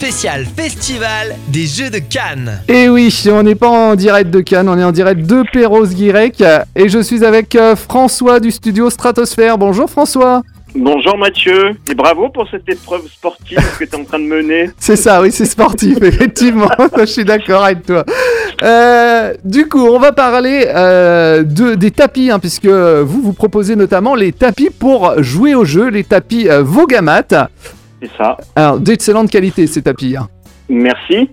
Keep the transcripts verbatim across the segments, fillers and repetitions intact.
spécial festival des Jeux de Cannes. Et oui, on n'est pas en direct de Cannes, on est en direct de Perros-Guirec. Et je suis avec euh, François du studio Stratosphère. Bonjour François. Bonjour Mathieu, et bravo pour cette épreuve sportive que tu es en train de mener. C'est ça, oui, c'est sportif, effectivement, je suis d'accord avec toi. Euh, du coup, on va parler euh, de, des tapis, hein, puisque vous, vous proposez notamment les tapis pour jouer au jeu, les tapis euh, Vogamat. C'est ça. Alors, d'excellente qualité, ces tapis. Hein. Merci.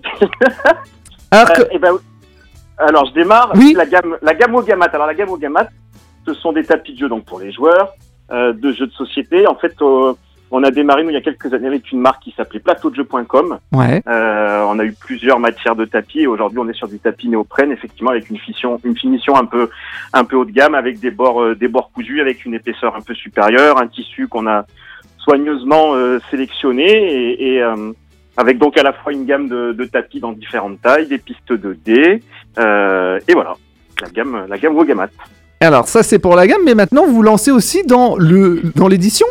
Alors, que... euh, eh ben, alors, je démarre. Oui. La gamme, la gamme Vogamat. Alors, la gamme Vogamat, ce sont des tapis de jeu donc, pour les joueurs. Euh, de jeux de société. En fait, euh, on a démarré, nous, il y a quelques années, avec une marque qui s'appelait plateau de jeu point com. Ouais. Euh, on a eu plusieurs matières de tapis et aujourd'hui, on est sur du tapis néoprène, effectivement, avec une finition, une finition un peu, un peu haut de gamme, avec des bords, euh, des bords cousus, avec une épaisseur un peu supérieure, un tissu qu'on a soigneusement euh, sélectionné et, et euh, avec donc à la fois une gamme de, de tapis dans différentes tailles, des pistes de dés, euh, et voilà, la gamme, la gamme Vogamat. Alors ça c'est pour la gamme, mais maintenant vous lancez aussi dans le dans l'édition.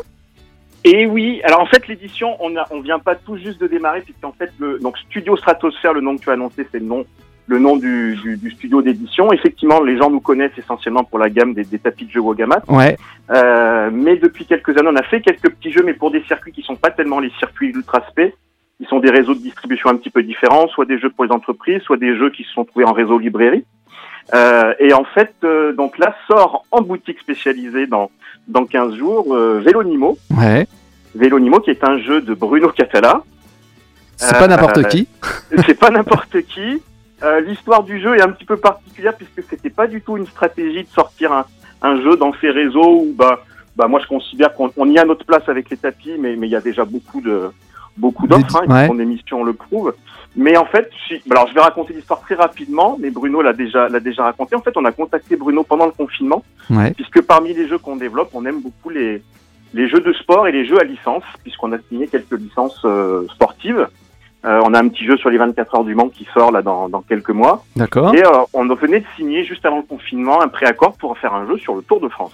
Et oui, alors en fait l'édition, on a, on vient pas tout juste de démarrer puisqu'en fait le donc Studio Stratosphère, le nom que tu as annoncé, c'est le nom le nom du, du, du studio d'édition. Effectivement, les gens nous connaissent essentiellement pour la gamme des, des tapis de jeu Vogamat. Ouais. Euh, mais depuis quelques années, on a fait quelques petits jeux, mais pour des circuits qui sont pas tellement les circuits ultra spé. Ils sont des réseaux de distribution un petit peu différents, soit des jeux pour les entreprises, soit des jeux qui se sont trouvés en réseau librairie. Euh, et en fait, euh, donc là sort en boutique spécialisée dans dans quinze jours euh, Vélonimo. Ouais. Vélonimo qui est un jeu de Bruno Catala. C'est euh, pas n'importe qui. C'est pas n'importe qui. Euh, l'histoire du jeu est un petit peu particulière puisque c'était pas du tout une stratégie de sortir un, un jeu dans ces réseaux où bah bah moi je considère qu'on on y a notre place avec les tapis, mais mais il y a déjà beaucoup de beaucoup d'offres. Hein, ouais. et son émission le prouve. Mais en fait, je, alors je vais raconter l'histoire très rapidement, mais Bruno l'a déjà l'a déjà raconté. En fait, on a contacté Bruno pendant le confinement, ouais. puisque parmi les jeux qu'on développe, on aime beaucoup les les jeux de sport et les jeux à licence, puisqu'on a signé quelques licences euh, sportives. Euh, on a un petit jeu sur les vingt-quatre heures du Mans qui sort là dans dans quelques mois. D'accord. Et euh, on venait de signer juste avant le confinement un préaccord pour faire un jeu sur le Tour de France.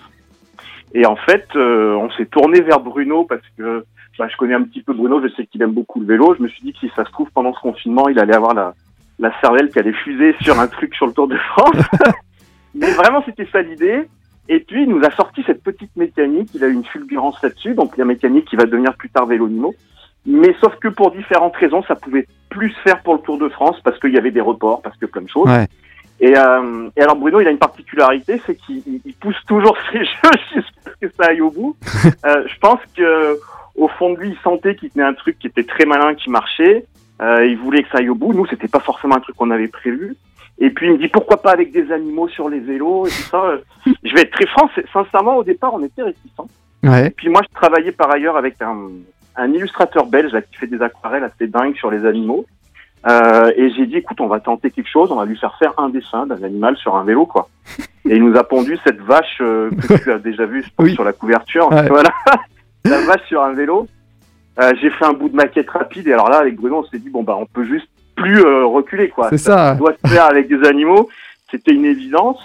Et en fait, euh, on s'est tourné vers Bruno parce que bah, je connais un petit peu Bruno, je sais qu'il aime beaucoup le vélo. Je me suis dit que si ça se trouve, pendant ce confinement, il allait avoir la, la cervelle qui allait fuser sur un truc sur le Tour de France. Mais vraiment, c'était ça l'idée. Et puis, il nous a sorti cette petite mécanique. Il a eu une fulgurance là-dessus. Donc, la mécanique qui va devenir plus tard Vélonimo. Mais sauf que pour différentes raisons, ça pouvait plus se faire pour le Tour de France parce qu'il y avait des reports, parce que plein de choses. Ouais. Et, euh, et alors Bruno, il a une particularité, c'est qu'il il pousse toujours ses jeux jusqu'à ce que ça aille au bout. euh, je pense que au fond de lui, il sentait qu'il tenait un truc qui était très malin, qui marchait. Euh, il voulait que ça aille au bout. Nous, c'était pas forcément un truc qu'on avait prévu. Et puis il me dit pourquoi pas avec des animaux sur les vélos et tout ça. Je vais être très franc, sincèrement, au départ, on était réticents. Ouais. Et puis moi, je travaillais par ailleurs avec un, un illustrateur belge là, qui fait des aquarelles assez dingues sur les animaux. Euh, et j'ai dit, écoute, on va tenter quelque chose, on va lui faire faire un dessin d'un animal sur un vélo, quoi. Et il nous a pondu cette vache euh, que tu as déjà vue Oui. sur la couverture. Ouais. Voilà, la vache sur un vélo. Euh, j'ai fait un bout de maquette rapide et alors là, avec Bruno, on s'est dit, bon bah, on peut juste plus euh, reculer, quoi. C'est ça. Ça doit se faire avec des animaux. C'était une évidence.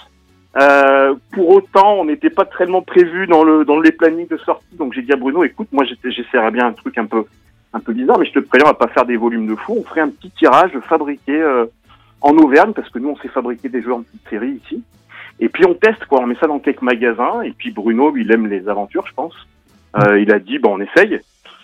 Euh, pour autant, on n'était pas tellement prévu dans le dans les plannings de sortie. Donc j'ai dit à Bruno, écoute, moi j'étais, j'essaierais bien un truc un peu un peu bizarre, mais je te préviens, on va pas faire des volumes de fou. On ferait un petit tirage fabriqué euh, en Auvergne, parce que nous on sait fabriquer des jeux en petite série ici. Et puis on teste, quoi. On met ça dans quelques magasins. Et puis Bruno, il aime les aventures, je pense. Euh, il a dit, bon, on essaye.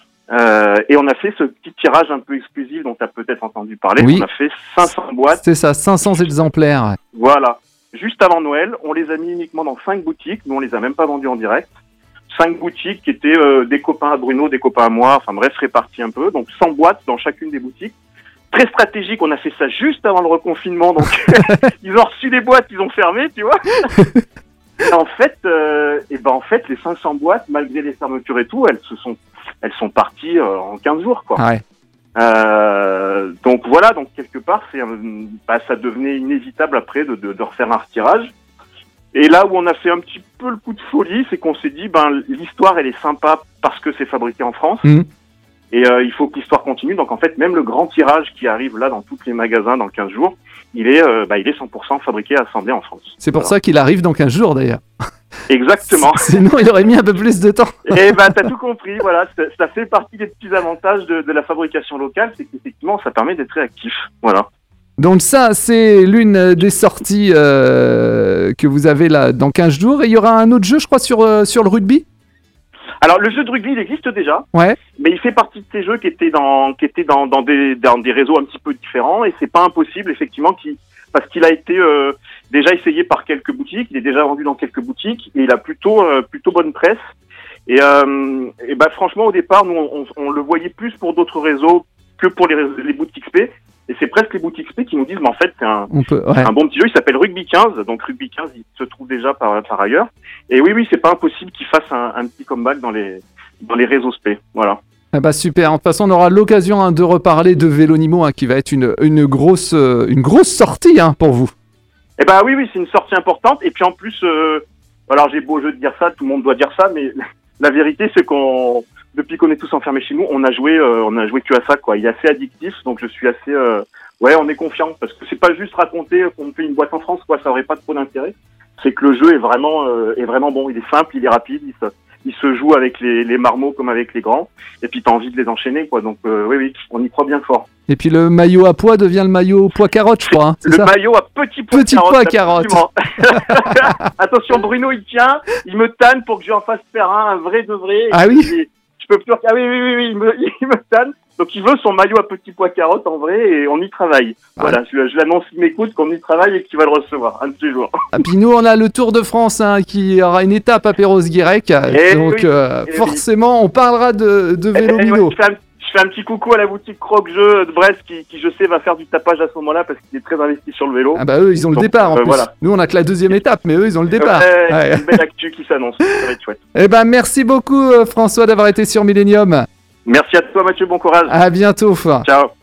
Euh, et on a fait ce petit tirage un peu exclusif dont tu as peut-être entendu parler. Oui. On a fait cinq cents boîtes. C'est ça, cinq cents exemplaires. Voilà. Juste avant Noël, on les a mis uniquement dans cinq boutiques. Nous, on les a même pas vendus en direct. Cinq boutiques qui étaient euh, des copains à Bruno, des copains à moi. Enfin bref, répartis un peu. Donc cent boîtes dans chacune des boutiques. Très stratégique. On a fait ça juste avant le reconfinement. Donc ils ont reçu des boîtes, ils ont fermé, tu vois. Et en fait, euh, et ben en fait, les cinq cents boîtes, malgré les fermetures et tout, elles se sont, elles sont parties euh, en quinze jours, quoi. Ouais. Euh, donc voilà, donc quelque part, c'est, bah, ça devenait inévitable après de, de, de refaire un retirage. Et là où on a fait un petit peu le coup de folie, c'est qu'on s'est dit, ben l'histoire elle est sympa parce que c'est fabriqué en France, mmh. et euh, il faut que l'histoire continue. Donc en fait, même le grand tirage qui arrive là dans tous les magasins dans quinze jours, il est, euh, bah, il est cent pour cent fabriqué et assemblé en France. C'est pour Voilà. ça qu'il arrive dans quinze jours d'ailleurs. Exactement. Sinon, il aurait mis un peu plus de temps. Et bah, t'as tout compris, voilà, ça, ça fait partie des petits avantages de, de la fabrication locale, c'est qu'effectivement, ça permet d'être réactif, voilà. Donc ça, c'est l'une des sorties euh, que vous avez là dans quinze jours. Et il y aura un autre jeu, je crois, sur, euh, sur le rugby. Alors, le jeu de rugby, il existe déjà, Ouais. mais il fait partie de ces jeux qui étaient dans, qui étaient dans, dans des, dans des réseaux un petit peu différents, et c'est pas impossible, effectivement, qu'il, parce qu'il a été euh, déjà essayé par quelques boutiques, il est déjà vendu dans quelques boutiques, et il a plutôt, euh, plutôt bonne presse. Et, euh, et bah, franchement, au départ, nous, on, on le voyait plus pour d'autres réseaux que pour les, les boutiques X P. Et c'est presque les boutiques X P qui nous disent, mais en fait, c'est un, On peut, ouais. c'est un bon petit jeu, il s'appelle Rugby quinze, donc Rugby quinze, il se trouve déjà par, par ailleurs. Et oui, oui, c'est pas impossible qu'il fasse un, un petit comeback dans les, dans les réseaux S P, voilà. Ah bah super. De toute façon, on aura l'occasion hein, de reparler de Vélonimo, hein, qui va être une, une, grosse, euh, une grosse sortie hein, pour vous. Eh ben oui, oui, c'est une sortie importante. Et puis en plus, euh, alors j'ai beau jeu de dire ça, tout le monde doit dire ça, mais la vérité, c'est qu'on, depuis qu'on est tous enfermés chez nous, on a joué, euh, on a joué que à ça, quoi. Il est assez addictif, donc je suis assez, euh, ouais, on est confiant parce que c'est pas juste raconter qu'on fait une boîte en France, quoi. Ça aurait pas trop d'intérêt. C'est que le jeu est vraiment, euh, est vraiment bon. Il est simple, il est rapide, il se, il se joue avec les, les marmots comme avec les grands. Et puis t'as envie de les enchaîner, quoi. Donc euh, oui, oui, on y croit bien fort. Et puis le maillot à pois devient le maillot pois carotte, je crois. Hein, c'est Le ça maillot à petit pois Petit carotte. pois carotte. absolument. Attention, Bruno, il tient, il me tanne pour que je lui en fasse faire un, un vrai de vrai. Ah oui Et je peux plus. Ah oui, oui, oui, oui, il me, il me tanne. Donc il veut son maillot à petit pois carotte en vrai et on y travaille. Ah. Voilà, je, je l'annonce, il m'écoute, qu'on y travaille et qu'il va le recevoir un de ces jours. Et puis nous, on a le Tour de France hein, qui aura une étape à Perros-Guirec. Eh Donc oui, euh, eh oui. forcément, on parlera de, de Eh, eh, Vélomino. ouais, je, fais un, je fais un petit coucou à la boutique Croque-Jeu de Brest qui, qui, je sais, va faire du tapage à ce moment-là parce qu'il est très investi sur le vélo. Ah bah eux, ils ont le Donc, départ en euh, plus. voilà. Nous, on a que la deuxième étape, mais eux, ils ont le départ. Ouais, Ouais. c'est une belle actu qui s'annonce, ça va être chouette. Eh ben, merci beaucoup, euh, François, d'avoir été sur Millennium. Merci à toi Mathieu, bon courage. À bientôt. Ciao.